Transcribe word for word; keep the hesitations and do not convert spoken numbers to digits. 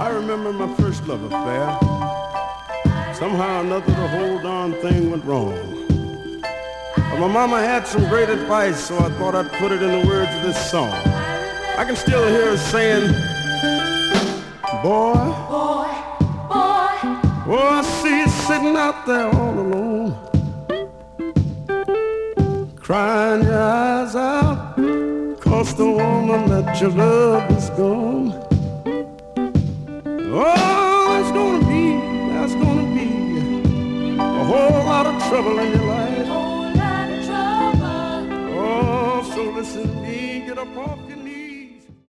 I remember my first love affair. Somehow or another the whole darn thing went wrong. But my mama had some great advice, so I thought I'd put it in the words of this song. I can still hear her saying, boy, boy, boy, oh, I see you sitting out there all alone, crying your eyes out, 'cause the woman that you love is gone. Oh, there's gonna be, there's gonna be a whole lot of trouble in your life. whole lot of trouble. Oh, so listen to me, get up off your